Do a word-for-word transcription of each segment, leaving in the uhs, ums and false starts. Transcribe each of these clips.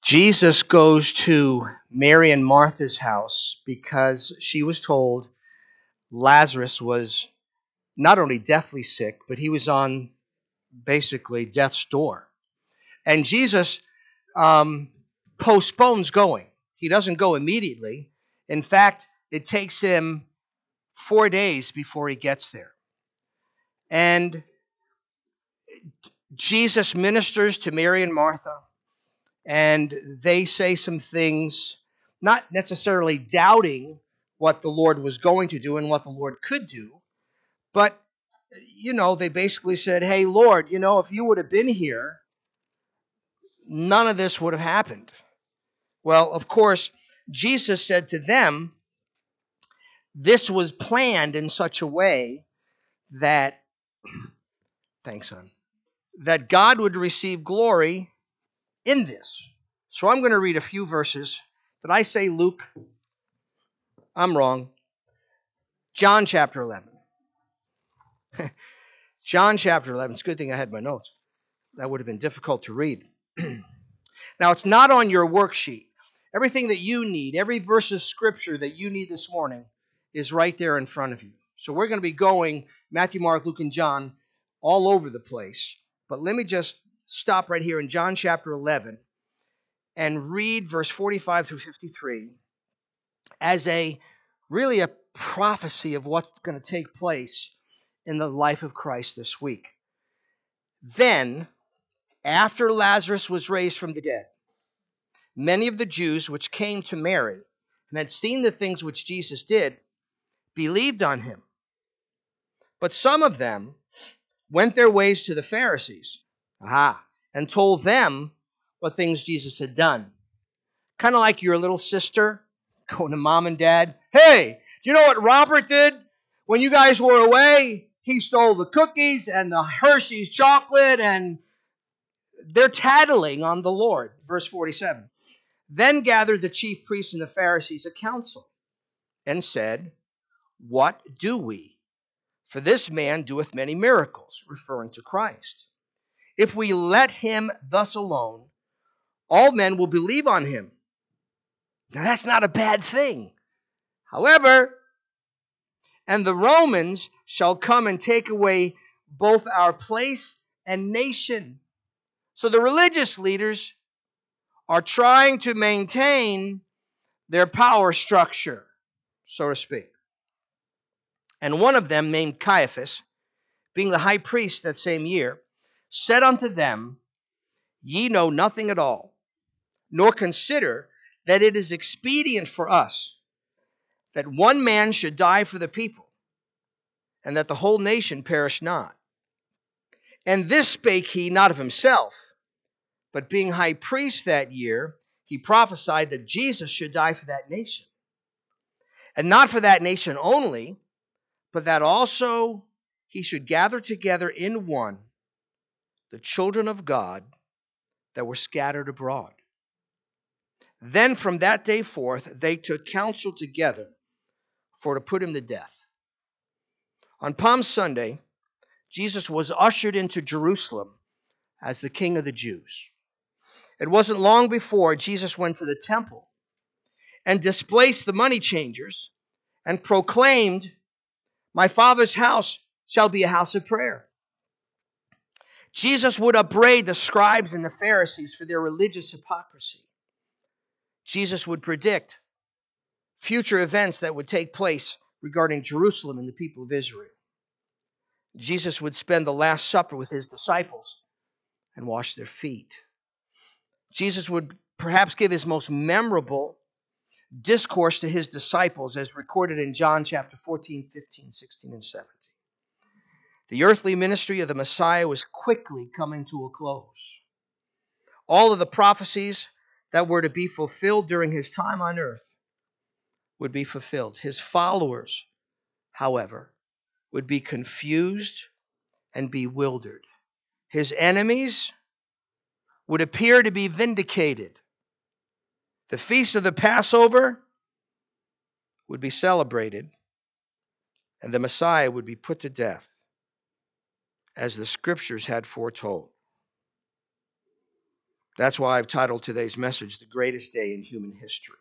Jesus goes to Mary and Martha's house because she was told Lazarus was not only deathly sick, but he was on basically death's door. And Jesus um, postpones going. He doesn't go immediately. In fact, it takes him four days before he gets there. And Jesus ministers to Mary and Martha, and they say some things, not necessarily doubting what the Lord was going to do and what the Lord could do, but, you know, they basically said, hey, Lord, you know, if you would have been here, none of this would have happened. Well, of course, Jesus said to them, this was planned in such a way that, thanks, son, that God would receive glory in this. So I'm going to read a few verses. Did I say Luke? I'm wrong. John chapter eleven. John chapter eleven. It's a good thing I had my notes. That would have been difficult to read. Now, it's not on your worksheet. Everything that you need, every verse of scripture that you need this morning is right there in front of you. So we're going to be going Matthew, Mark, Luke, and John all over the place. But let me just stop right here in John chapter eleven and read verse forty-five through fifty-three as a really a prophecy of what's going to take place in the life of Christ this week. Then, after Lazarus was raised from the dead, many of the Jews which came to Mary and had seen the things which Jesus did believed on him. But some of them went their ways to the Pharisees, aha, and told them what things Jesus had done. Kind of like your little sister going to mom and dad, hey, do you know what Robert did when you guys were away? He stole the cookies and the Hershey's chocolate, and they're tattling on the Lord. Verse forty-seven. Then gathered the chief priests and the Pharisees a council, and said, what do we? For this man doeth many miracles, referring to Christ. If we let him thus alone, all men will believe on him. Now that's not a bad thing. However, and the Romans shall come and take away both our place and nation. So the religious leaders are trying to maintain their power structure, so to speak. And one of them, named Caiaphas, being the high priest that same year, said unto them, ye know nothing at all, nor consider that it is expedient for us that one man should die for the people, and that the whole nation perish not. And this spake he not of himself, but being high priest that year, he prophesied that Jesus should die for that nation. And not for that nation only, but that also he should gather together in one the children of God that were scattered abroad. Then from that day forth they took counsel together for to put him to death. On Palm Sunday, Jesus was ushered into Jerusalem as the King of the Jews. It wasn't long before Jesus went to the temple and displaced the money changers and proclaimed, my Father's house shall be a house of prayer. Jesus would upbraid the scribes and the Pharisees for their religious hypocrisy. Jesus would predict future events that would take place regarding Jerusalem and the people of Israel. Jesus would spend the Last Supper with his disciples and wash their feet. Jesus would perhaps give his most memorable discourse to his disciples as recorded in John chapter fourteen, fifteen, sixteen, and seventeen. The earthly ministry of the Messiah was quickly coming to a close. All of the prophecies that were to be fulfilled during his time on earth would be fulfilled. His followers, however, would be confused and bewildered. His enemies would appear to be vindicated. The feast of the Passover would be celebrated, and the Messiah would be put to death, as the Scriptures had foretold. That's why I've titled today's message, The Greatest Day in Human History.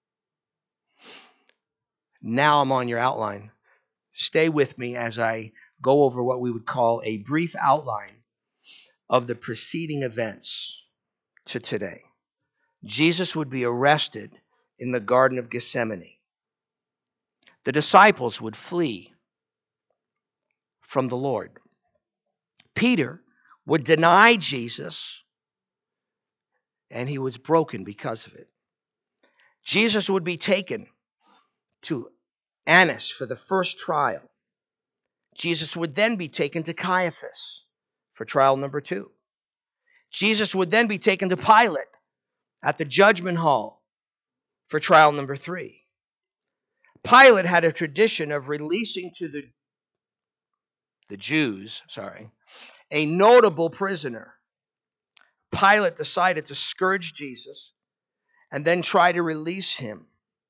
Now I'm on your outline. Stay with me as I go over what we would call a brief outline of the preceding events to today. Jesus would be arrested in the Garden of Gethsemane. The disciples would flee from the Lord. Peter would deny Jesus, and he was broken because of it. Jesus would be taken to Annas for the first trial. Jesus would then be taken to Caiaphas for trial number two. Jesus would then be taken to Pilate at the judgment hall for trial number three. Pilate had a tradition of releasing to the, the Jews, sorry, a notable prisoner. Pilate decided to scourge Jesus and then try to release him.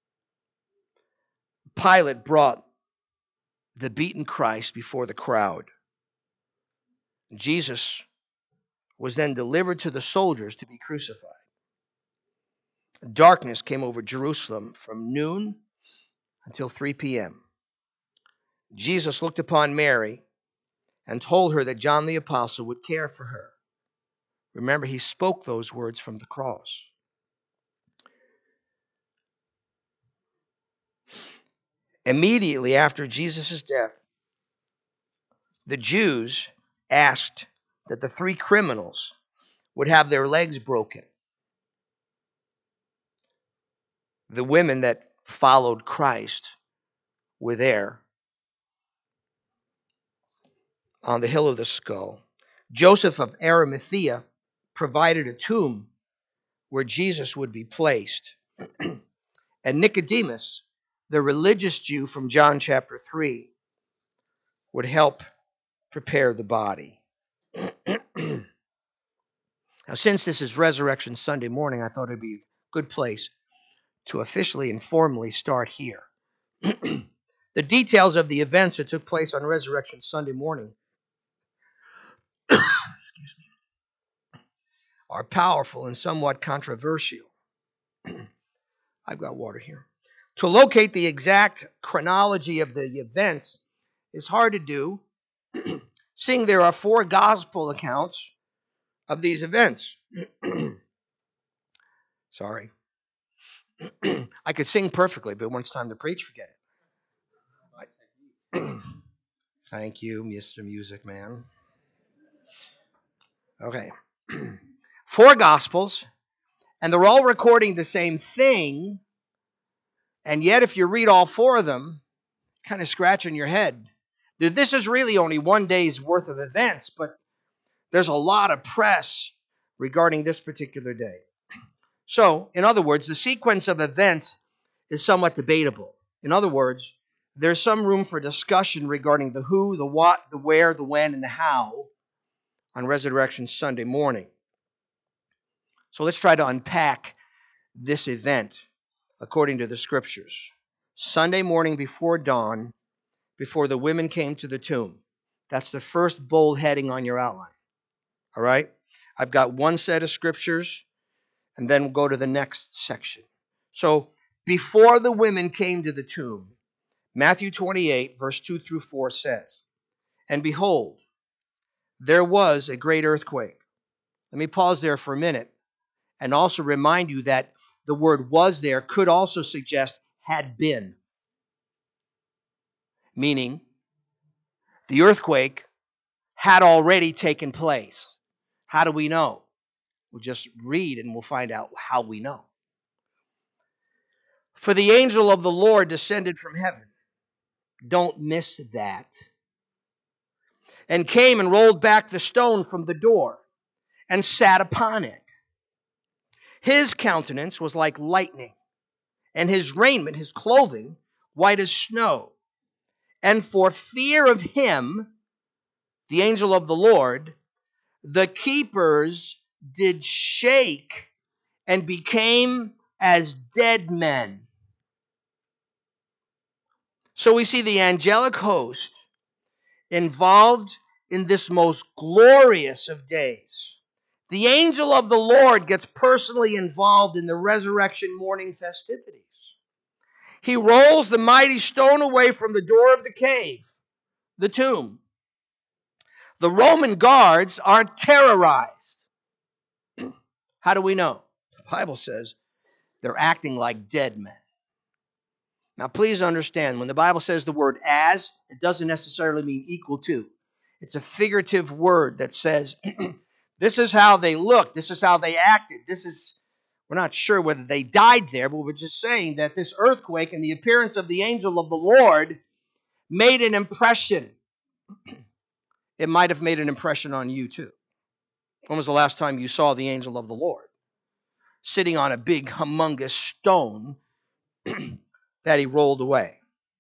Pilate brought the beaten Christ before the crowd. Jesus was then delivered to the soldiers to be crucified. Darkness came over Jerusalem from noon until three p.m. Jesus looked upon Mary and told her that John the Apostle would care for her. Remember, he spoke those words from the cross. Immediately after Jesus' death, the Jews asked that the three criminals would have their legs broken. The women that followed Christ were there on the hill of the skull. Joseph of Arimathea provided a tomb where Jesus would be placed. And Nicodemus, the religious Jew from John chapter three, would help prepare the body. Now, since this is Resurrection Sunday morning, I thought it'd be a good place to officially and formally start here. The details of the events that took place on Resurrection Sunday morning excuse me, are powerful and somewhat controversial. I've got water here. To locate the exact chronology of the events is hard to do, seeing there are four gospel accounts of these events. Sorry. I could sing perfectly, but when it's time to preach, forget it. Thank you, Mister Music Man. Okay. Four Gospels, and they're all recording the same thing, and yet if you read all four of them, kind of scratching your head. This is really only one day's worth of events, but there's a lot of press regarding this particular day. So, in other words, the sequence of events is somewhat debatable. In other words, there's some room for discussion regarding the who, the what, the where, the when, and the how on Resurrection Sunday morning. So let's try to unpack this event according to the Scriptures. Sunday morning before dawn, before the women came to the tomb. That's the first bold heading on your outline. All right? I've got one set of Scriptures, and then we'll go to the next section. So, before the women came to the tomb, Matthew twenty-eight, verse two through four says, "And behold, there was a great earthquake." Let me pause there for a minute and also remind you that the word "was" there could also suggest had been. Meaning, the earthquake had already taken place. How do we know? We'll just read and we'll find out how we know. "For the angel of the Lord descended from heaven." Don't miss that. "And came and rolled back the stone from the door and sat upon it. His countenance was like lightning, and his raiment, his clothing, white as snow. And for fear of him," the angel of the Lord, "the keepers did shake and became as dead men." So we see the angelic host involved in this most glorious of days. The angel of the Lord gets personally involved in the resurrection morning festivities. He rolls the mighty stone away from the door of the cave, the tomb. The Roman guards are terrorized. How do we know? The Bible says they're acting like dead men. Now, please understand, when the Bible says the word as, it doesn't necessarily mean equal to. It's a figurative word that says, this is how they looked, this is how they acted, this is, we're not sure whether they died there, but we're just saying that this earthquake and the appearance of the angel of the Lord made an impression. It might have made an impression on you too. When was the last time you saw the angel of the Lord? Sitting on a big, humongous stone that he rolled away.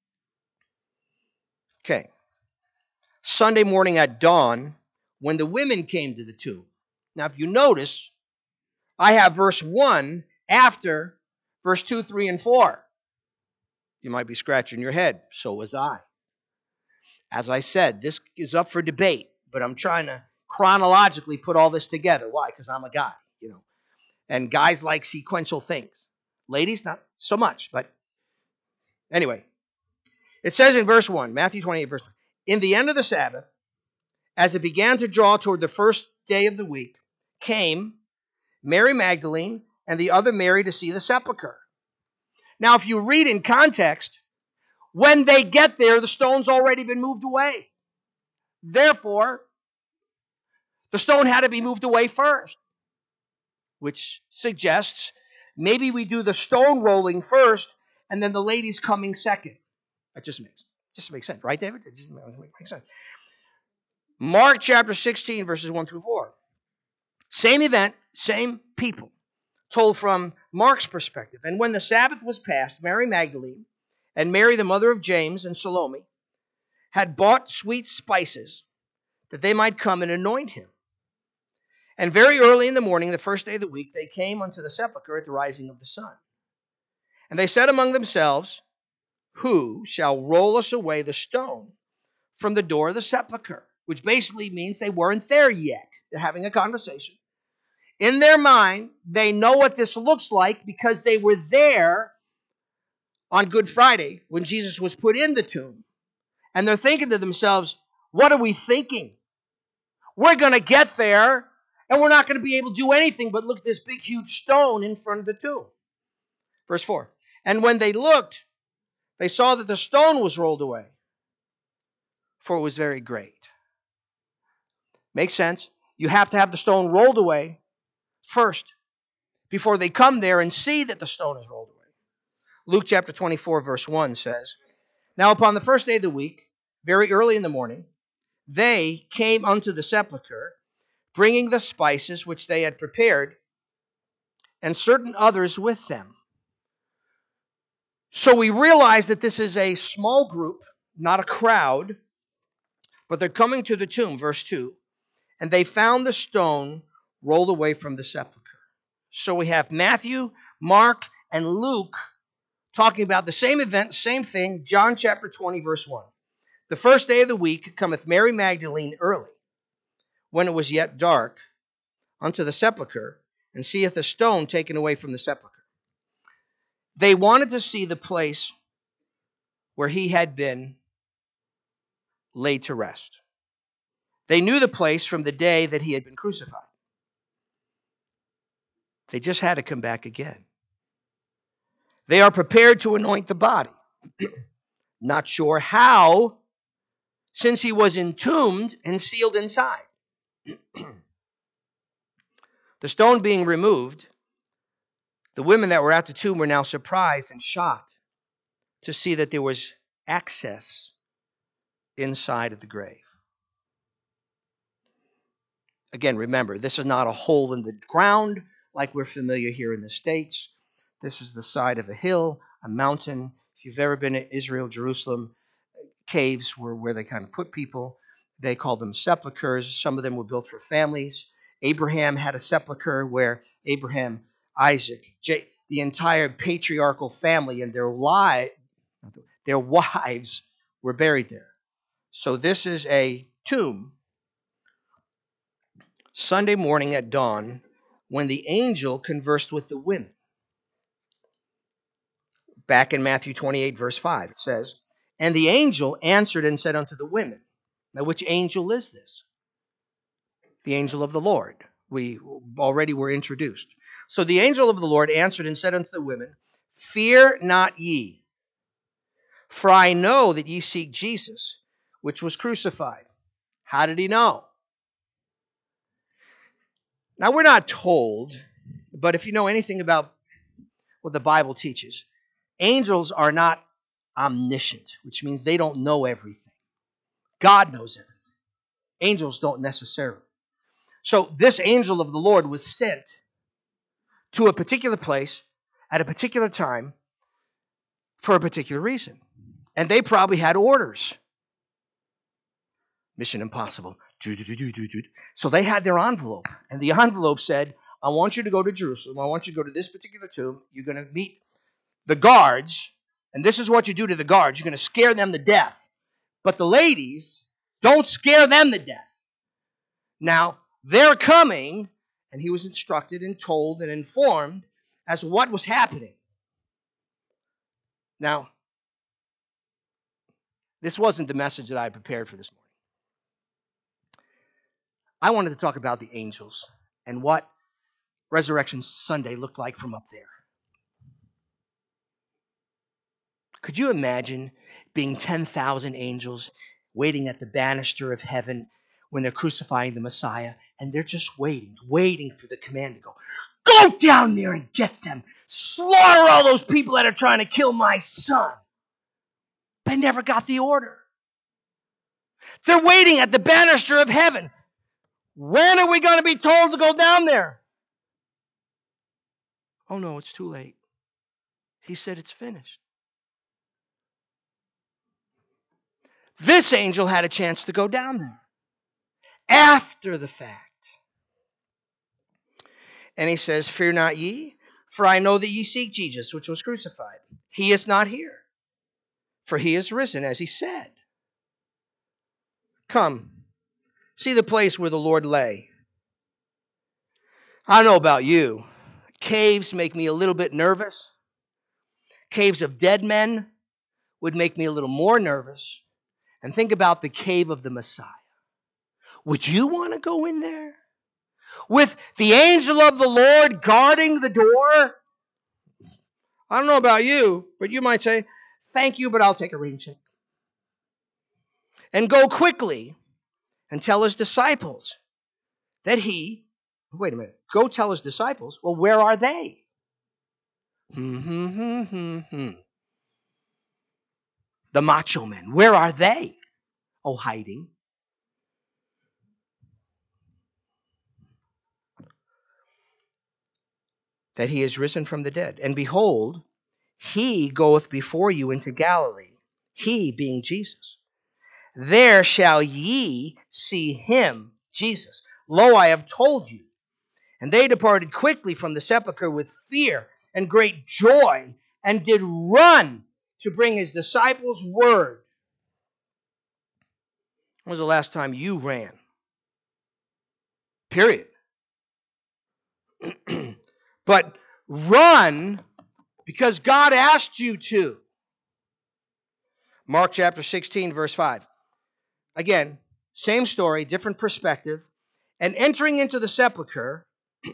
Okay. Sunday morning at dawn, when the women came to the tomb. Now, if you notice, I have verse one after verse two, three, and four. You might be scratching your head. So was I. As I said, this is up for debate, but I'm trying to chronologically put all this together. Why? Because I'm a guy, you know. And guys like sequential things. Ladies, not so much, but anyway. It says in verse one, Matthew twenty-eight, verse one, in the end of the Sabbath, as it began to draw toward the first day of the week, came Mary Magdalene and the other Mary to see the sepulchre. Now, if you read in context, when they get there, the stone's already been moved away. Therefore, the stone had to be moved away first, which suggests maybe we do the stone rolling first and then the ladies coming second. That just makes just makes sense, right, David? It just makes sense. Mark chapter sixteen, verses one through four. Same event, same people, told from Mark's perspective. And when the Sabbath was past, Mary Magdalene and Mary, the mother of James, and Salome had bought sweet spices that they might come and anoint him. And very early in the morning, the first day of the week, they came unto the sepulchre at the rising of the sun. And they said among themselves, who shall roll us away the stone from the door of the sepulchre? Which basically means they weren't there yet. They're having a conversation. In their mind, they know what this looks like because they were there on Good Friday when Jesus was put in the tomb. And they're thinking to themselves, what are we thinking? We're going to get there and we're not going to be able to do anything but look at this big, huge stone in front of the tomb. Verse four. And when they looked, they saw that the stone was rolled away, for it was very great. Makes sense. You have to have the stone rolled away first before they come there and see that the stone is rolled away. Luke chapter twenty-four, verse one says, now upon the first day of the week, very early in the morning, they came unto the sepulchre, bringing the spices which they had prepared, and certain others with them. So we realize that this is a small group, not a crowd, but they're coming to the tomb, verse two, and they found the stone rolled away from the sepulchre. So we have Matthew, Mark, and Luke talking about the same event, same thing, John chapter twenty, verse one. The first day of the week cometh Mary Magdalene early, when it was yet dark, unto the sepulchre, and seeth a stone taken away from the sepulchre. They wanted to see the place where he had been laid to rest. They knew the place from the day that he had been crucified. They just had to come back again. They are prepared to anoint the body. Not sure how, since he was entombed and sealed inside. The stone being removed, the women that were at the tomb were now surprised and shocked to see that there was access inside of the grave. Again, remember, this is not a hole in the ground like we're familiar here in the States. This is the side of a hill, a mountain. If you've ever been to Israel, Jerusalem, caves were where they kind of put people. They called them sepulchres. Some of them were built for families. Abraham had a sepulcher where Abraham, Isaac, J- the entire patriarchal family and their, li- their wives were buried there. So this is a tomb Sunday morning at dawn, when the angel conversed with the women. Back in Matthew twenty-eight, verse five, it says, "And the angel answered and said unto the women." Now, which angel is this? The angel of the Lord. We already were introduced. So the angel of the Lord answered and said unto the women, "Fear not ye, for I know that ye seek Jesus, which was crucified." How did he know? Now, we're not told, but if you know anything about what the Bible teaches, angels are not omniscient, which means they don't know everything. God knows everything. Angels don't necessarily. So this angel of the Lord was sent to a particular place at a particular time for a particular reason. And they probably had orders. Mission Impossible. So they had their envelope. And the envelope said, "I want you to go to Jerusalem. I want you to go to this particular tomb. You're going to meet the guards. And this is what you do to the guards. You're going to scare them to death. But the ladies, don't scare them to death." Now, they're coming, and he was instructed and told and informed as to what was happening. Now, this wasn't the message that I prepared for this morning. I wanted to talk about the angels and what Resurrection Sunday looked like from up there. Could you imagine being ten thousand angels waiting at the banister of heaven when they're crucifying the Messiah, and they're just waiting, waiting for the command to go, "Go down there and get them. Slaughter all those people that are trying to kill my son." They never got the order. They're waiting at the banister of heaven. When are we going to be told to go down there? Oh no, it's too late. He said it's finished. This angel had a chance to go down there after the fact. And he says, "Fear not ye, for I know that ye seek Jesus, which was crucified. He is not here, for he is risen, as he said. Come, see the place where the Lord lay." I don't know about you. Caves make me a little bit nervous. Caves of dead men would make me a little more nervous. And think about the cave of the Messiah. Would you want to go in there? With the angel of the Lord guarding the door? I don't know about you, but you might say, "Thank you, but I'll take a rain check." And go quickly and tell his disciples that he, wait a minute, go tell his disciples, well, where are they? Hmm, hmm, hmm, hmm, hmm. The macho men, where are they? Oh, hiding. That he is risen from the dead. And behold, he goeth before you into Galilee, he being Jesus. There shall ye see him, Jesus. Lo, I have told you. And they departed quickly from the sepulchre with fear and great joy, and did run to bring his disciples word. When was the last time you ran? Period. But run because God asked you to. Mark chapter sixteen, verse five. Again, same story, different perspective. And entering into the sepulchre,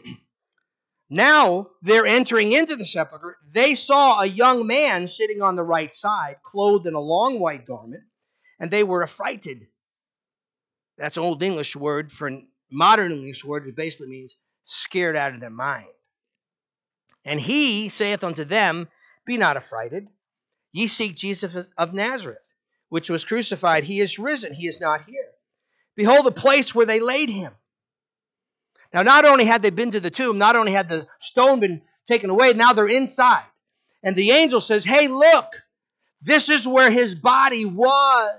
now they're entering into the sepulchre. They saw a young man sitting on the right side, clothed in a long white garment, and they were affrighted. That's an old English word for modern English word. It basically means scared out of their mind. And he saith unto them, "Be not affrighted. Ye seek Jesus of Nazareth, which was crucified. He is risen. He is not here. Behold the place where they laid him." Now, not only had they been to the tomb, not only had the stone been taken away, now they're inside. And the angel says, "Hey, look, this is where his body was."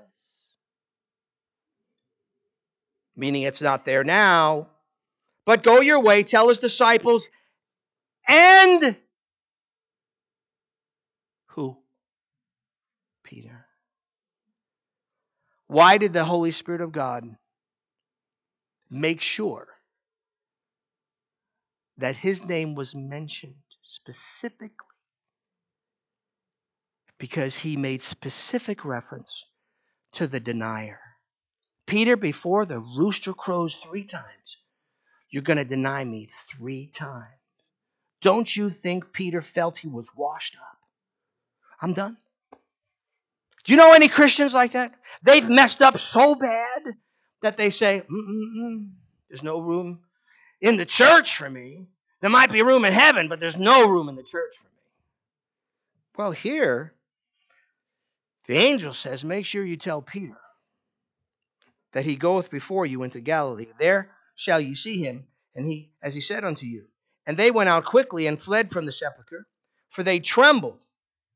Meaning it's not there now. "But go your way, tell his disciples, and..." Who? Peter. Why did the Holy Spirit of God make sure that his name was mentioned specifically because he made specific reference to the denier. Peter, before the rooster crows three times, you're going to deny me three times. Don't you think Peter felt he was washed up? I'm done. Do you know any Christians like that? They've messed up so bad that they say, Mm-mm-mm, there's no room in the church for me. There might be room in heaven, but there's no room in the church for me. Well, here, the angel says, make sure you tell Peter that he goeth before you into Galilee. There shall you see him, and he, as he said unto you. And they went out quickly and fled from the sepulchre, for they trembled.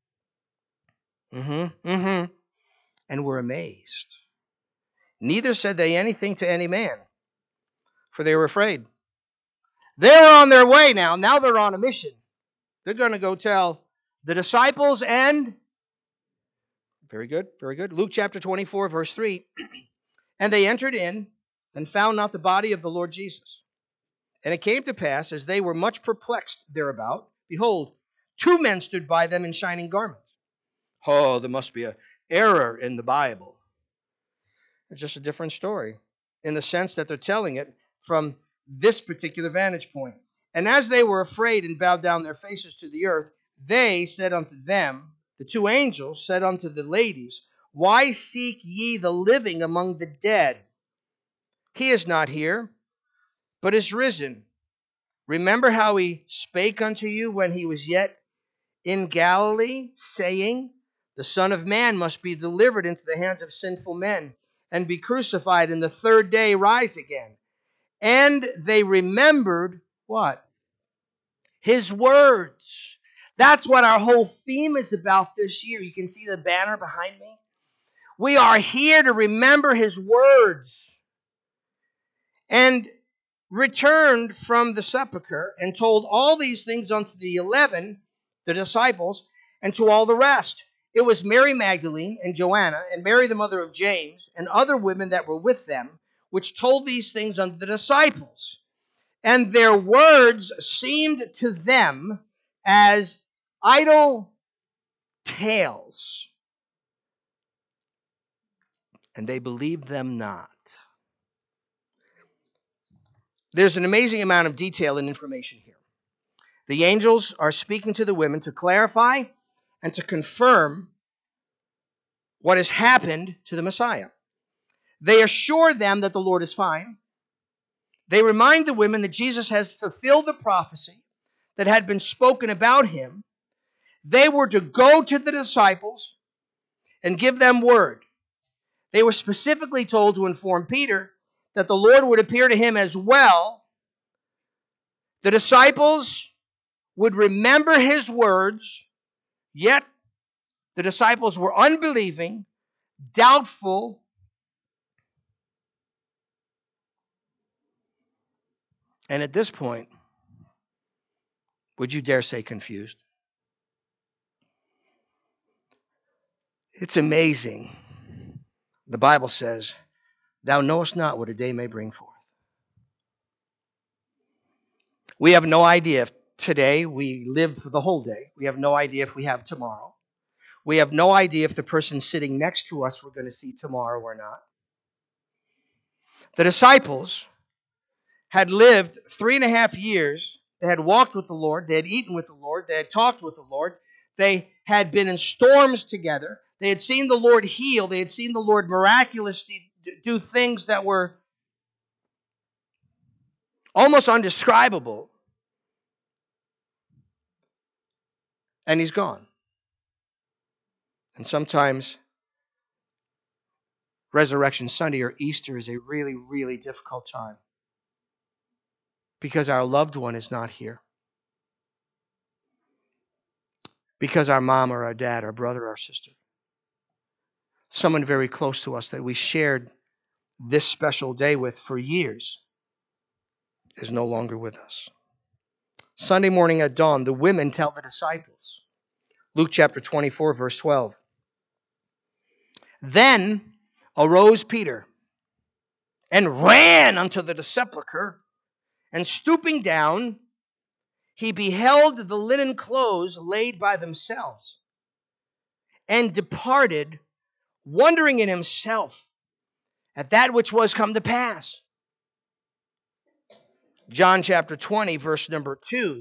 Mm-hmm, mm-hmm. And were amazed. Neither said they anything to any man, for they were afraid. They were on their way now. Now they're on a mission. They're going to go tell the disciples and... Very good, very good. Luke chapter twenty-four, verse three. And they entered in and found not the body of the Lord Jesus. And it came to pass, as they were much perplexed thereabout, behold, two men stood by them in shining garments. Oh, there must be an error in the Bible. It's just a different story in the sense that they're telling it from this particular vantage point. And as they were afraid and bowed down their faces to the earth, they said unto them, the two angels said unto the ladies, why seek ye the living among the dead? He is not here, but is risen. Remember how he spake unto you when he was yet in Galilee, saying, the Son of Man must be delivered into the hands of sinful men, and be crucified, and the third day rise again. And they remembered what? His words. That's what our whole theme is about this year. You can see the banner behind me. We are here to remember his words. And returned from the sepulchre and told all these things unto the eleven, the disciples, and to all the rest. It was Mary Magdalene and Joanna and Mary the mother of James and other women that were with them, which told these things unto the disciples. And their words seemed to them as idle tales, and they believed them not. There's an amazing amount of detail and information here. The angels are speaking to the women to clarify and to confirm what has happened to the Messiah. They assure them that the Lord is fine. They remind the women that Jesus has fulfilled the prophecy that had been spoken about him. They were to go to the disciples and give them word. They were specifically told to inform Peter that the Lord would appear to him as well. The disciples would remember his words, yet the disciples were unbelieving, doubtful, and at this point, would you dare say confused? It's amazing. The Bible says, thou knowest not what a day may bring forth. We have no idea if today we live for the whole day. We have no idea if we have tomorrow. We have no idea if the person sitting next to us we're going to see tomorrow or not. The disciples had lived three and a half years. They had walked with the Lord. They had eaten with the Lord. They had talked with the Lord. They had been in storms together. They had seen the Lord heal. They had seen the Lord miraculously do things that were almost undescribable. And he's gone. And sometimes Resurrection Sunday or Easter is a really, really difficult time because our loved one is not here. Because our mom or our dad, our brother or our sister, someone very close to us that we shared this special day with for years, is no longer with us. Sunday morning at dawn, the women tell the disciples. Luke chapter twenty-four, verse twelve. Then arose Peter and ran unto the sepulchre, and stooping down, he beheld the linen clothes laid by themselves, and departed, wondering in himself at that which was come to pass. John chapter twenty, verse number two,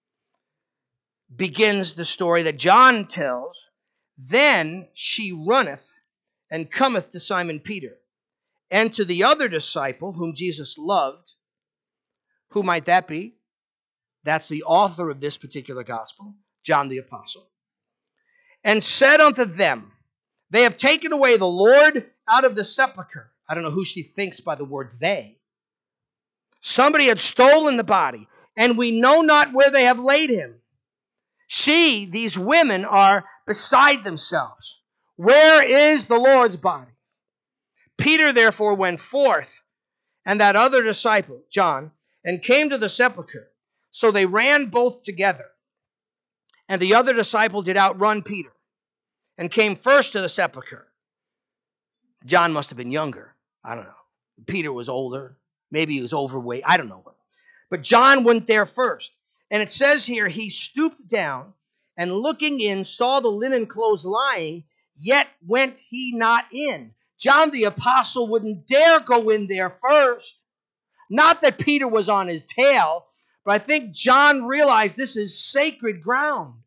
begins the story that John tells. Then she runneth and cometh to Simon Peter, and to the other disciple whom Jesus loved. Who might that be? That's the author of this particular gospel, John the Apostle. And said unto them, they have taken away the Lord out of the sepulchre. I don't know who she thinks by the word they. Somebody had stolen the body, and we know not where they have laid him. She, these women, are beside themselves. Where is the Lord's body? Peter therefore went forth, and that other disciple, John, and came to the sepulchre. So they ran both together. And the other disciple did outrun Peter, and came first to the sepulchre. John must have been younger. I don't know. Peter was older. Maybe he was overweight. I don't know. But John went there first. And it says here, he stooped down, and looking in, saw the linen clothes lying, yet went he not in. John the Apostle wouldn't dare go in there first. Not that Peter was on his tail, but I think John realized this is sacred ground.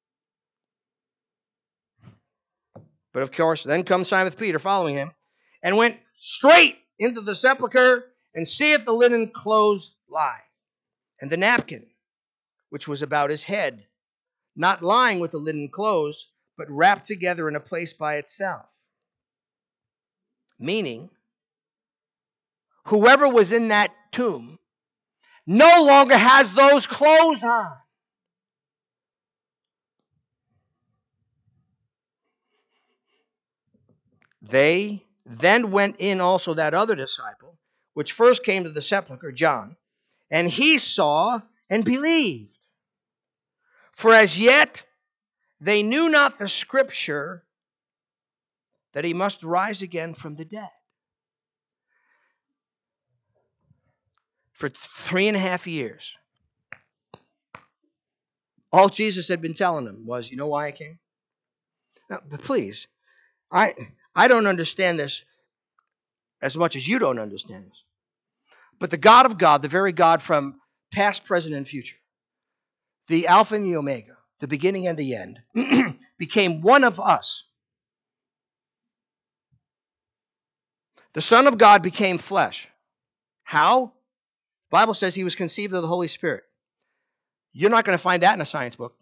But of course, then comes Simon Peter following him, and went straight into the sepulchre, and seeth the linen clothes lie, and the napkin, which was about his head, not lying with the linen clothes, but wrapped together in a place by itself. Meaning, whoever was in that tomb no longer has those clothes on. They then went in also that other disciple, which first came to the sepulchre, John, and he saw and believed. For as yet they knew not the scripture that he must rise again from the dead. For three and a half years, all Jesus had been telling them was, you know why I came? Now, but please, I I don't understand this as much as you don't understand this. But the God of God, the very God from past, present, and future, the Alpha and the Omega, the beginning and the end, became one of us. The Son of God became flesh. How? The Bible says he was conceived of the Holy Spirit. You're not going to find that in a science book,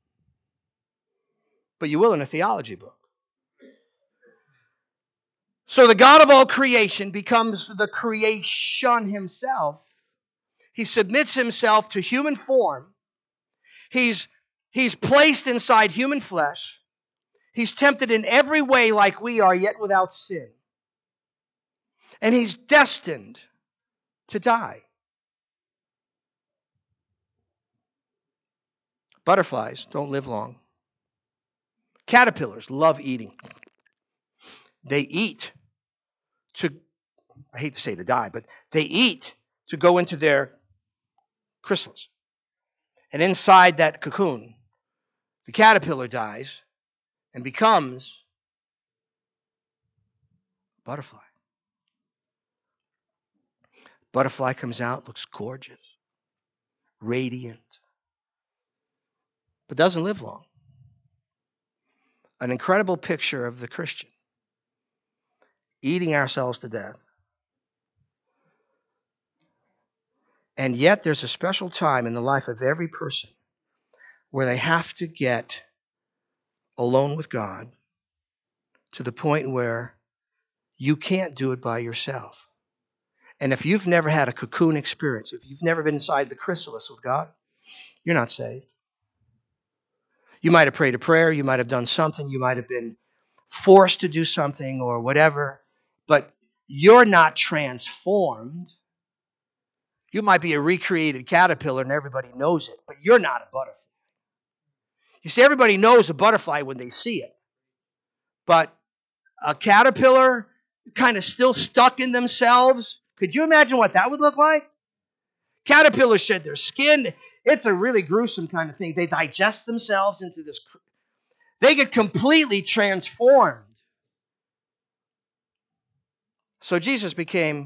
but you will in a theology book. So the God of all creation becomes the creation himself. He submits himself to human form. He's, he's placed inside human flesh. He's tempted in every way like we are, yet without sin. And he's destined to die. Butterflies don't live long. Caterpillars love eating. They eat to, I hate to say to die, but they eat to go into their chrysalis. And inside that cocoon, the caterpillar dies and becomes a butterfly. Butterfly comes out, looks gorgeous, radiant, but doesn't live long. An incredible picture of the Christian eating ourselves to death. And yet there's a special time in the life of every person where they have to get alone with God to the point where you can't do it by yourself. And if you've never had a cocoon experience, if you've never been inside the chrysalis with God, you're not saved. You might have prayed a prayer, you might have done something, you might have been forced to do something or whatever, but you're not transformed. You might be a recreated caterpillar and everybody knows it, but you're not a butterfly. You see, everybody knows a butterfly when they see it, but a caterpillar kind of still stuck in themselves. Could you imagine what that would look like? Caterpillars shed their skin. It's a really gruesome kind of thing. They digest themselves into this. They get completely transformed. So Jesus became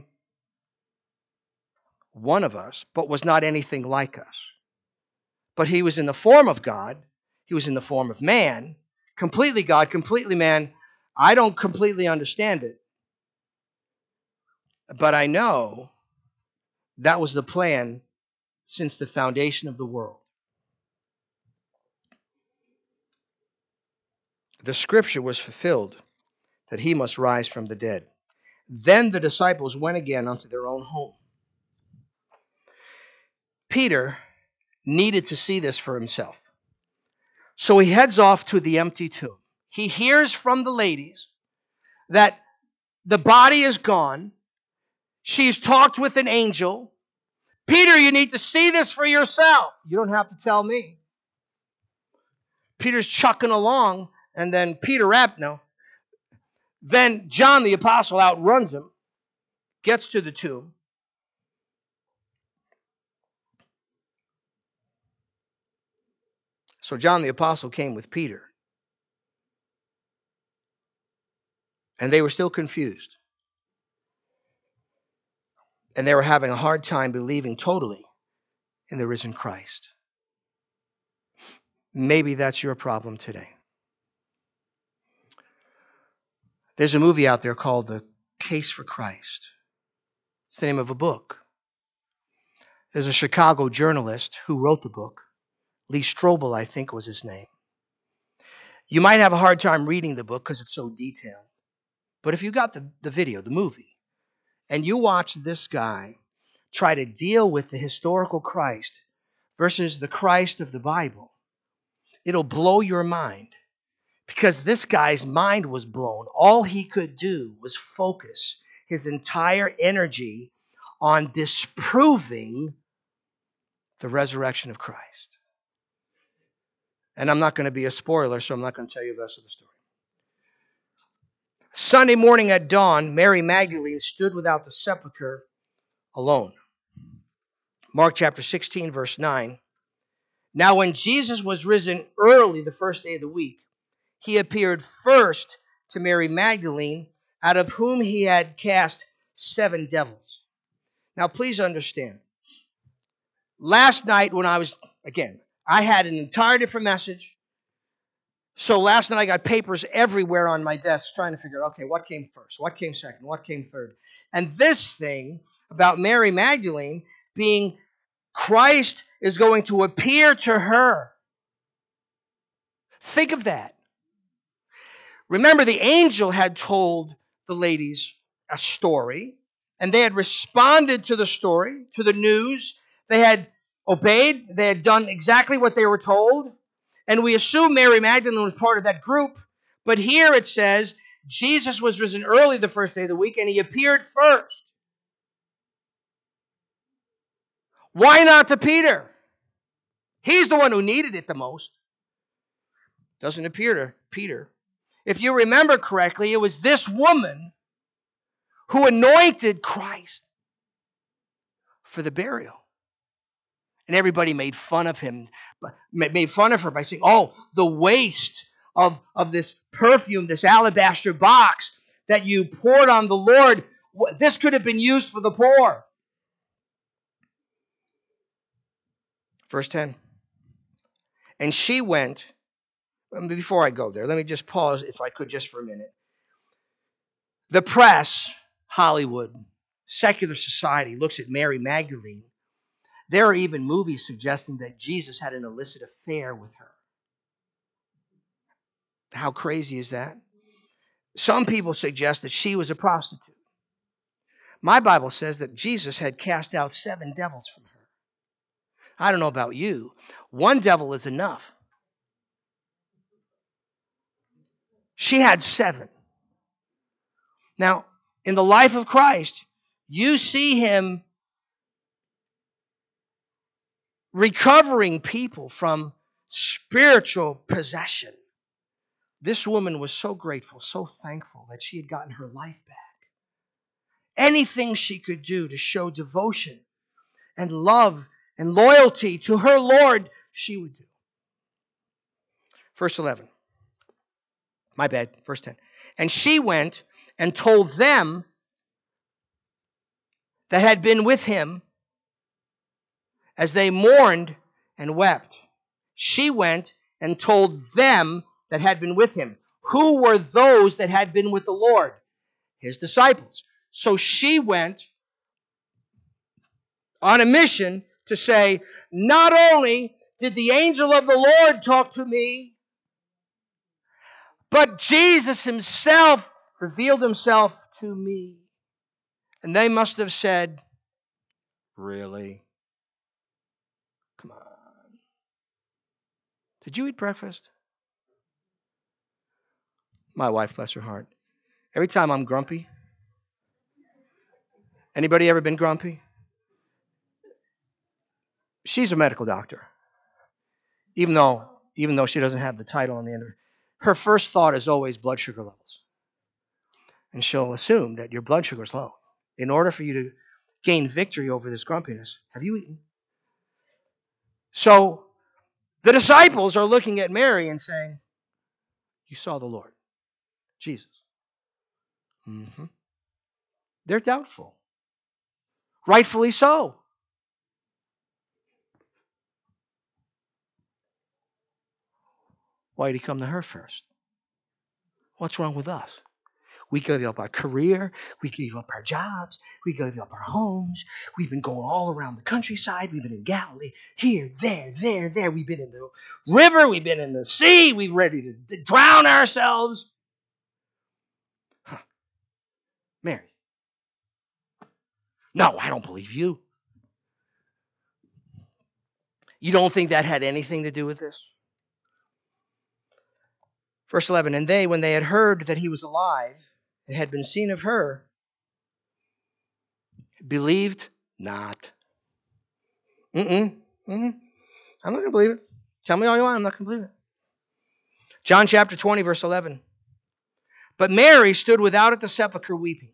one of us, but was not anything like us. But he was in the form of God. He was in the form of man. Completely God, completely man. I don't completely understand it. But I know that was the plan since the foundation of the world. The scripture was fulfilled that he must rise from the dead. Then the disciples went again unto their own home. Peter needed to see this for himself. So he heads off to the empty tomb. He hears from the ladies that the body is gone. She's talked with an angel. Peter, you need to see this for yourself. You don't have to tell me. Peter's chucking along, and then Peter Rapno, then John the apostle outruns him, gets to the tomb. So John the apostle came with Peter. And they were still confused. And they were having a hard time believing totally in the risen Christ. Maybe that's your problem today. There's a movie out there called The Case for Christ. It's the name of a book. There's a Chicago journalist who wrote the book. Lee Strobel, I think, was his name. You might have a hard time reading the book because it's so detailed. But if you got the, the video, the movie, and you watch this guy try to deal with the historical Christ versus the Christ of the Bible, it'll blow your mind. Because this guy's mind was blown. All he could do was focus his entire energy on disproving the resurrection of Christ. And I'm not going to be a spoiler, so I'm not going to tell you the rest of the story. Sunday morning at dawn, Mary Magdalene stood without the sepulchre alone. Mark chapter sixteen, verse nine. Now when Jesus was risen early the first day of the week, he appeared first to Mary Magdalene, out of whom he had cast seven devils. Now please understand. Last night when I was, again, I had an entire different message. So last night I got papers everywhere on my desk trying to figure out, okay, what came first? What came second? What came third? And this thing about Mary Magdalene being Christ is going to appear to her. Think of that. Remember, the angel had told the ladies a story, and they had responded to the story, to the news. They had obeyed. They had done exactly what they were told. And we assume Mary Magdalene was part of that group. But here it says, Jesus was risen early the first day of the week, and he appeared first. Why not to Peter? He's the one who needed it the most. Doesn't appear to Peter. If you remember correctly, it was this woman who anointed Christ for the burial. And everybody made fun of him, made fun of her by saying, oh, the waste of, of this perfume, this alabaster box that you poured on the Lord, this could have been used for the poor. Verse ten. And she went, before I go there, let me just pause, if I could, just for a minute. The press, Hollywood, secular society looks at Mary Magdalene. There are even movies suggesting that Jesus had an illicit affair with her. How crazy is that? Some people suggest that she was a prostitute. My Bible says that Jesus had cast out seven devils from her. I don't know about you. One devil is enough. She had seven. Now, in the life of Christ, you see him recovering people from spiritual possession. This woman was so grateful, so thankful that she had gotten her life back. Anything she could do to show devotion and love and loyalty to her Lord she would do. Verse eleven. My bad, verse ten. And she went and told them that had been with him as they mourned and wept. She went and told them that had been with him. Who were those that had been with the Lord? His disciples. So she went on a mission to say, not only did the angel of the Lord talk to me, but Jesus himself revealed himself to me. And they must have said, really? Come on. Did you eat breakfast? My wife, bless her heart. Every time I'm grumpy. Anybody ever been grumpy? She's a medical doctor. Even though, even though she doesn't have the title on the end of her. Her first thought is always blood sugar levels. And she'll assume that your blood sugar is low. In order for you to gain victory over this grumpiness, have you eaten? So the disciples are looking at Mary and saying, you saw the Lord, Jesus. Mm-hmm. They're doubtful. Rightfully so. Why did he come to her first? What's wrong with us? We gave up our career. We gave up our jobs. We gave up our homes. We've been going all around the countryside. We've been in Galilee, here, there, there, there. We've been in the river. We've been in the sea. We're ready to drown ourselves. Huh. Mary. No, I don't believe you. You don't think that had anything to do with this? Verse eleven, and they, when they had heard that he was alive and had been seen of her, believed not. Mm-mm. Mm-mm. I'm not going to believe it. Tell me all you want. I'm not going to believe it. John chapter twenty, verse eleven. But Mary stood without at the sepulchre weeping.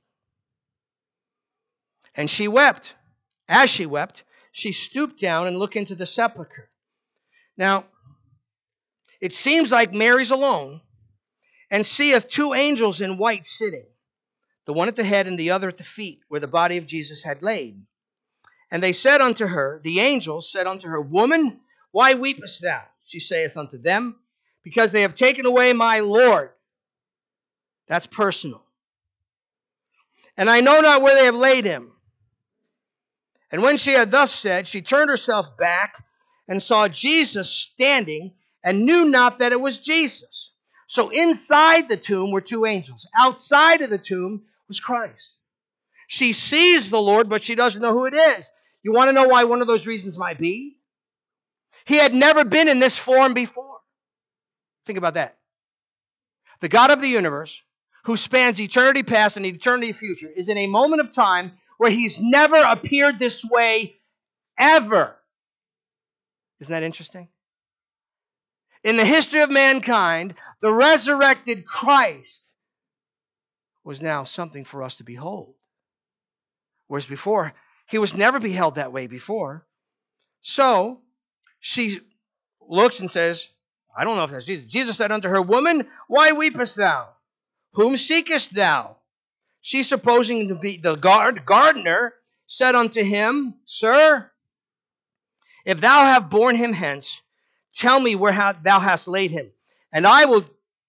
And she wept. As she wept, she stooped down and looked into the sepulchre. Now, it seems like Mary's alone and seeth two angels in white sitting, the one at the head and the other at the feet, where the body of Jesus had laid. And they said unto her, the angels said unto her, Woman, why weepest thou? She saith unto them, Because they have taken away my Lord. That's personal. And I know not where they have laid him. And when she had thus said, she turned herself back and saw Jesus standing and knew not that it was Jesus. So inside the tomb were two angels. Outside of the tomb was Christ. She sees the Lord, but she doesn't know who it is. You want to know why one of those reasons might be? He had never been in this form before. Think about that. The God of the universe, who spans eternity past and eternity future, is in a moment of time where he's never appeared this way ever. Isn't that interesting? In the history of mankind, the resurrected Christ was now something for us to behold. Whereas before, he was never beheld that way before. So, she looks and says, I don't know if that's Jesus. Jesus said unto her, Woman, why weepest thou? Whom seekest thou? She, supposing to be the guard, gardener, said unto him, Sir, if thou have borne him hence, tell me where thou hast laid him, and I will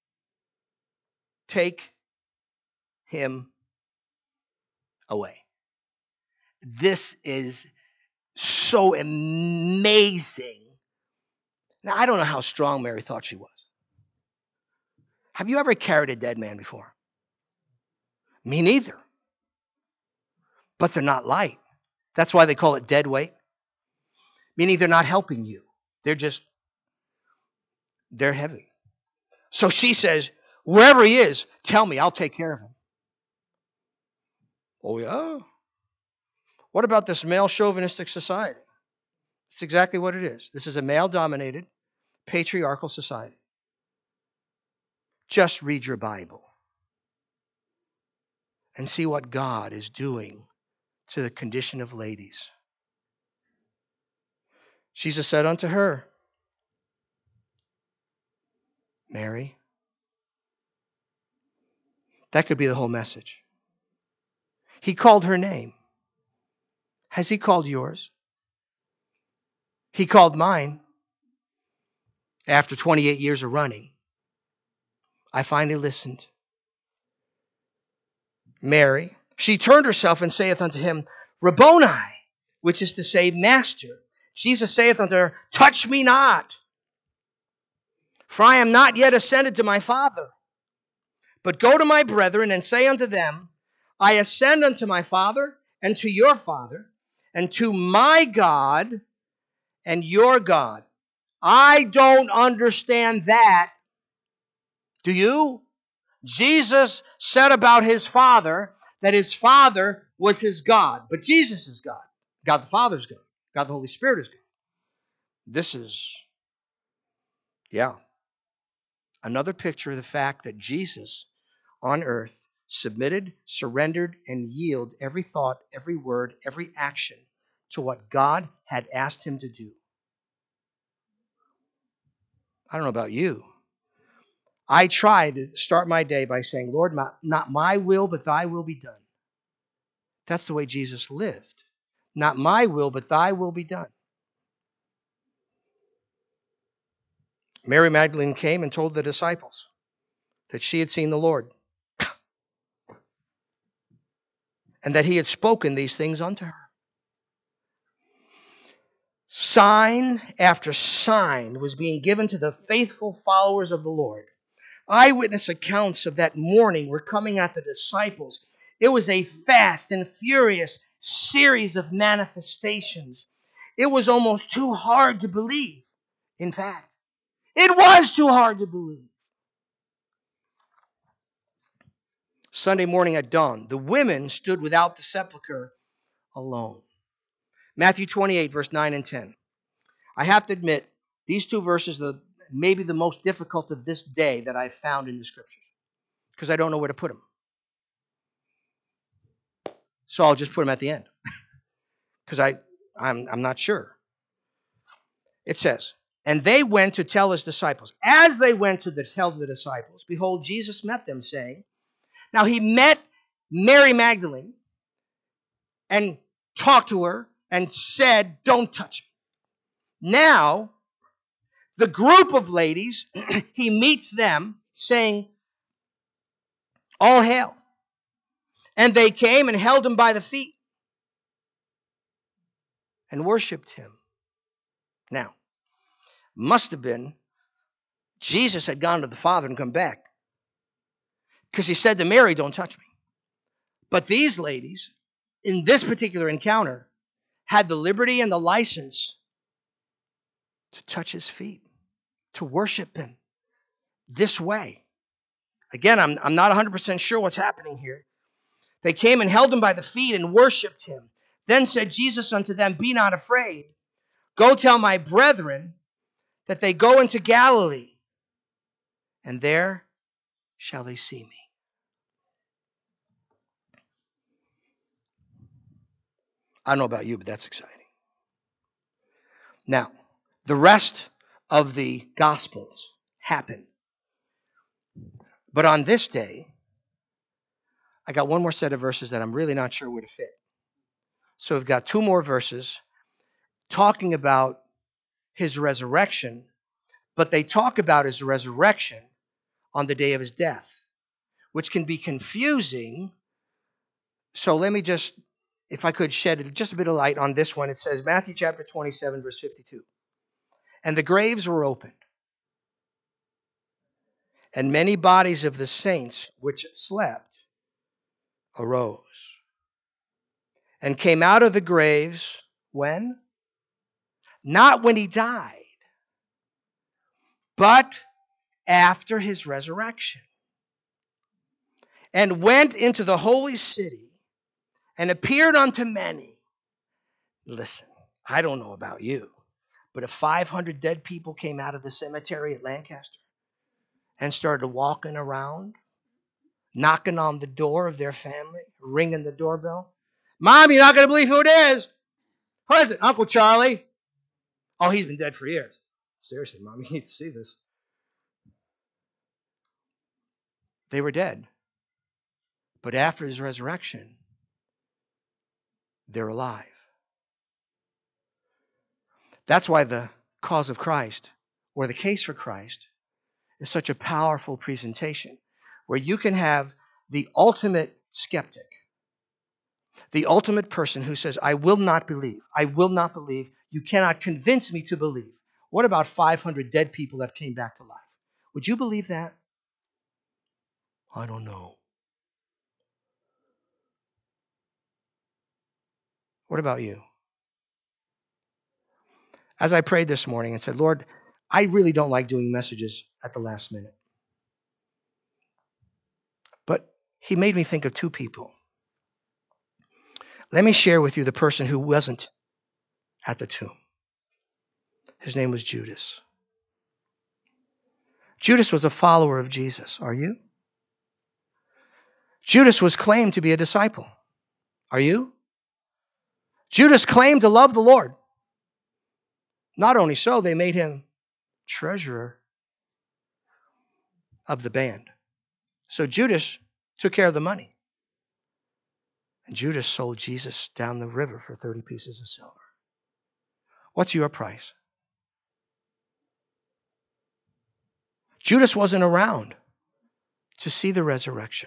take him away. This is so amazing. Now, I don't know how strong Mary thought she was. Have you ever carried a dead man before? Me neither. But they're not light. That's why they call it dead weight. Meaning they're not helping you. They're just, they're heavy. So she says, wherever he is, tell me, I'll take care of him. Oh, yeah? What about this male chauvinistic society? It's exactly what it is. This is a male-dominated, patriarchal society. Just read your Bible and see what God is doing to the condition of ladies. Jesus said unto her, Mary. That could be the whole message. He called her name. Has he called yours? He called mine. After twenty-eight years of running, I finally listened. Mary, she turned herself and saith unto him, Rabboni, which is to say, Master. Jesus saith unto her, Touch me not, for I am not yet ascended to my Father. But go to my brethren and say unto them, I ascend unto my Father and to your Father, and to my God and your God. I don't understand that. Do you? Jesus said about his Father that his Father was his God. But Jesus is God. God the Father is God. God the Holy Spirit is God. This is, yeah, another picture of the fact that Jesus on earth submitted, surrendered, and yielded every thought, every word, every action to what God had asked him to do. I don't know about you. I try to start my day by saying, Lord, my, not my will, but thy will be done. That's the way Jesus lived. Not my will, but thy will be done. Mary Magdalene came and told the disciples that she had seen the Lord and that he had spoken these things unto her. Sign after sign was being given to the faithful followers of the Lord. Eyewitness accounts of that morning were coming at the disciples. It was a fast and furious series of manifestations. It was almost too hard to believe. In fact, it was too hard to believe. Sunday morning at dawn, the women stood without the sepulchre alone. Matthew twenty-eight, verse nine and ten. I have to admit, these two verses are maybe the most difficult of this day that I've found in the Scriptures, because I don't know where to put them. So I'll just put them at the end, because I, I'm, I'm not sure. It says, and they went to tell his disciples. As they went to the, tell the disciples, behold, Jesus met them, saying, now he met Mary Magdalene and talked to her and said, don't touch me. Now, the group of ladies, he meets them saying, all hail. And they came and held him by the feet and worshipped him. Now, must have been Jesus had gone to the Father and come back, because he said to Mary, don't touch me. But these ladies, in this particular encounter, had the liberty and the license to touch his feet, to worship him this way. Again, I'm, I'm not one hundred percent sure what's happening here. They came and held him by the feet and worshipped him. Then said Jesus unto them, be not afraid. Go tell my brethren that they go into Galilee, and there shall they see me. I don't know about you, but that's exciting. Now, the rest of the Gospels happen. But on this day, I got one more set of verses that I'm really not sure where to fit. So we've got two more verses talking about his resurrection, but they talk about his resurrection on the day of his death, which can be confusing. So let me just, if I could shed just a bit of light on this one. It says, Matthew chapter twenty-seven, verse fifty-two. And the graves were opened, and many bodies of the saints which slept arose, and came out of the graves, when? Not when he died, but after his resurrection, and went into the holy city, and appeared unto many. Listen, I don't know about you, but if five hundred dead people came out of the cemetery at Lancaster and started walking around, knocking on the door of their family, ringing the doorbell, Mom, you're not going to believe who it is. Who is it? Uncle Charlie. Oh, he's been dead for years. Seriously, Mom, you need to see this. They were dead. But after his resurrection, they're alive. That's why the cause of Christ, or the case for Christ, is such a powerful presentation, where you can have the ultimate skeptic, the ultimate person who says, I will not believe. I will not believe. You cannot convince me to believe. What about five hundred dead people that came back to life? Would you believe that? I don't know. What about you? As I prayed this morning and said, Lord, I really don't like doing messages at the last minute. But he made me think of two people. Let me share with you the person who wasn't at the tomb. His name was Judas. Judas was a follower of Jesus. Are you? Judas was claimed to be a disciple. Are you? Judas claimed to love the Lord. Not only so, they made him treasurer of the band. So Judas took care of the money. And Judas sold Jesus down the river for thirty pieces of silver. What's your price? Judas wasn't around to see the resurrection.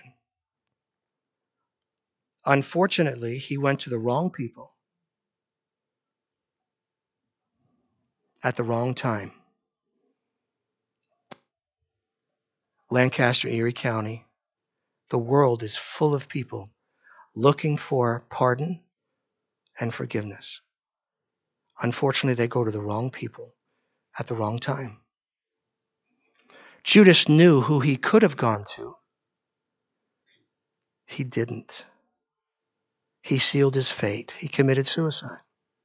Unfortunately, he went to the wrong people at the wrong time. Lancaster, Erie County, the world is full of people looking for pardon and forgiveness. Unfortunately, they go to the wrong people at the wrong time. Judas knew who he could have gone to. He didn't. He sealed his fate. He committed suicide.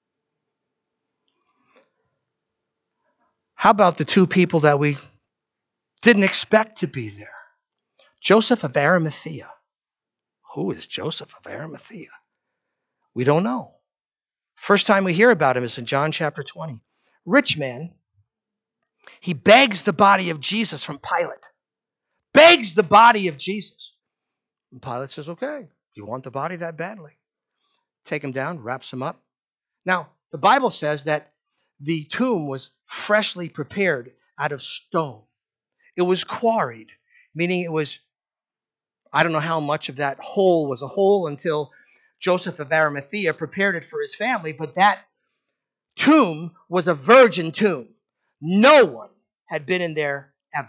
How about the two people that we didn't expect to be there? Joseph of Arimathea. Who is Joseph of Arimathea? We don't know. First time we hear about him is in John chapter twenty. Rich man. He begs the body of Jesus from Pilate. Begs the body of Jesus. And Pilate says, okay, you want the body that badly? Take him down, wraps him up. Now, the Bible says that the tomb was freshly prepared out of stone. It was quarried, meaning it was, I don't know how much of that hole was a hole until Joseph of Arimathea prepared it for his family, but that tomb was a virgin tomb. No one had been in there ever.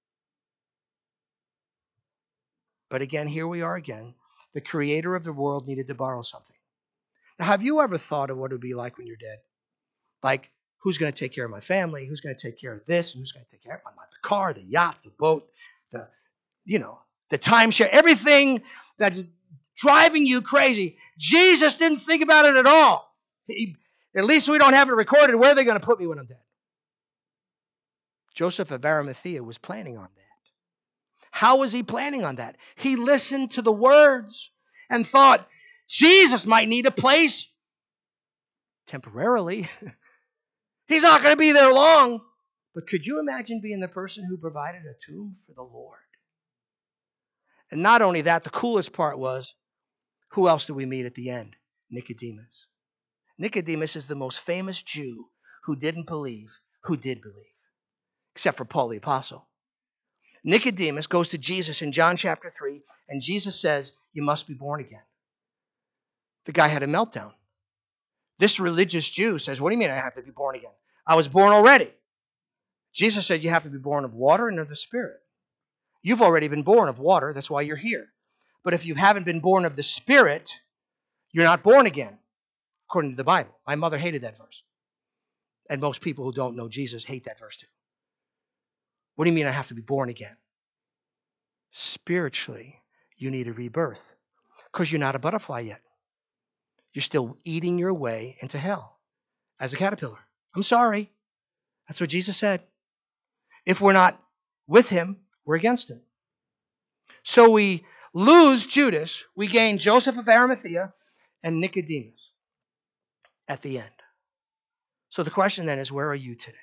But again, here we are again. The creator of the world needed to borrow something. Now, have you ever thought of what it would be like when you're dead? Like, who's going to take care of my family? Who's going to take care of this? Who's going to take care of my, the car, the yacht, the boat, the, you know, the timeshare, everything that's driving you crazy. Jesus didn't think about it at all. He, at least we don't have it recorded. Where are they going to put me when I'm dead? Joseph of Arimathea was planning on that. How was he planning on that? He listened to the words and thought, Jesus might need a place temporarily. He's not going to be there long. But could you imagine being the person who provided a tomb for the Lord? And not only that, the coolest part was, who else did we meet at the end? Nicodemus. Nicodemus is the most famous Jew who didn't believe, who did believe, except for Paul the Apostle. Nicodemus goes to Jesus in John chapter three, and Jesus says, you must be born again. The guy had a meltdown. This religious Jew says, what do you mean I have to be born again? I was born already. Jesus said you have to be born of water and of the Spirit. You've already been born of water, that's why you're here. But if you haven't been born of the Spirit, you're not born again, according to the Bible. My mother hated that verse. And most people who don't know Jesus hate that verse too. What do you mean I have to be born again? Spiritually, you need a rebirth because you're not a butterfly yet. You're still eating your way into hell as a caterpillar. I'm sorry. That's what Jesus said. If we're not with him, we're against him. So we lose Judas. We gain Joseph of Arimathea and Nicodemus at the end. So the question then is, where are you today?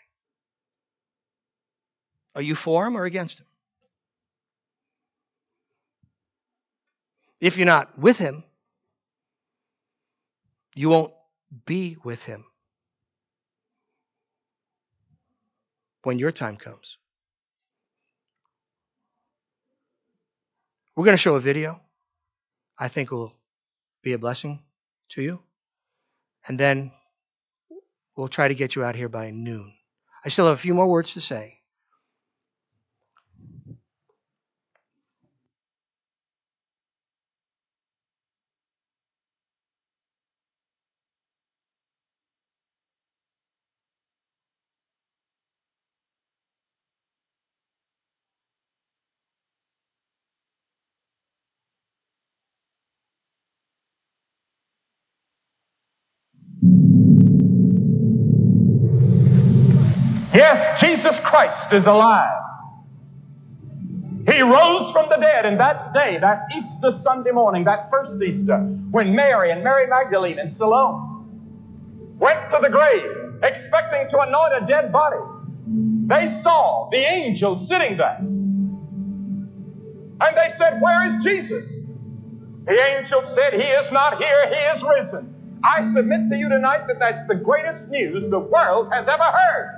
Are you for him or against him? If you're not with him, you won't be with him when your time comes. We're going to show a video I think will be a blessing to you. And then we'll try to get you out here by noon. I still have a few more words to say. Yes, Jesus Christ is alive. He rose from the dead, and that day, that Easter Sunday morning, that first Easter, when Mary and Mary Magdalene and Salome went to the grave expecting to anoint a dead body, they saw the angel sitting there. And they said, "Where is Jesus?" The angel said, "He is not here, he is risen." I submit to you tonight that that's the greatest news the world has ever heard.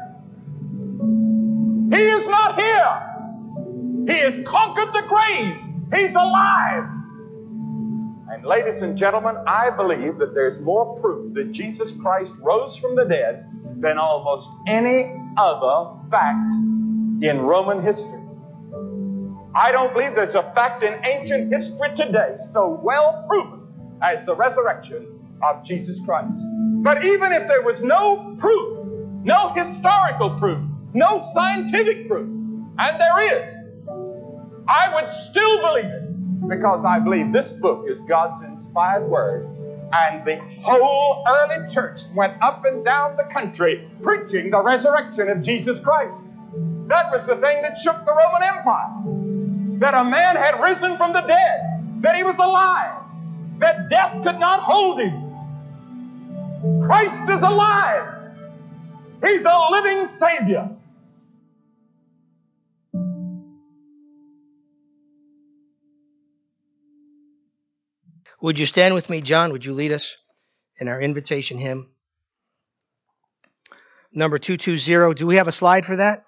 He is not here. He has conquered the grave. He's alive. And ladies and gentlemen, I believe that there's more proof that Jesus Christ rose from the dead than almost any other fact in Roman history. I don't believe there's a fact in ancient history today so well proven as the resurrection of Jesus Christ. But even if there was no proof, no historical proof, no scientific proof, and there is, I would still believe it, because I believe this book is God's inspired word. And the whole early church went up and down the country preaching the resurrection of Jesus Christ. That was the thing that shook the Roman Empire. That a man had risen from the dead, that he was alive, that death could not hold him. Christ is alive. He's a living Savior. Would you stand with me, John? Would you lead us in our invitation hymn? Number two two zero. Do we have a slide for that?